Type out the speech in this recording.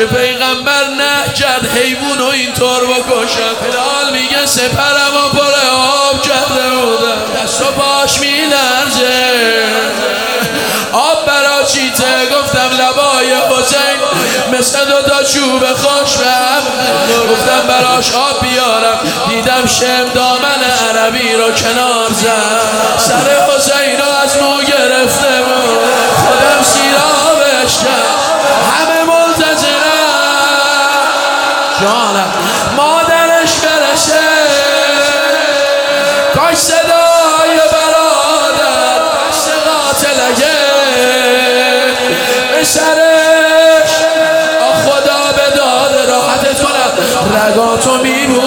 که پیغمبر نه کرد حیوان رو اینطور بکشد. بلال میگه سپرم و پر آب کرده بودم، دست و پاش میلرزه. آب برا چیته؟ گفتم لبای حسین مثل دوتا چوب خوشم. گفتم براش آب بیارم، دیدم شم دامن عربی رو کنار زد. سر حسین رو از مو گرفته بود، خودم سیرابش کرد. همه منتظرم جانم مادرش برسه. کاش صدای برادر دست قاتلگه به سرش. خدا به داد راحتت کنم، رگاتو میبود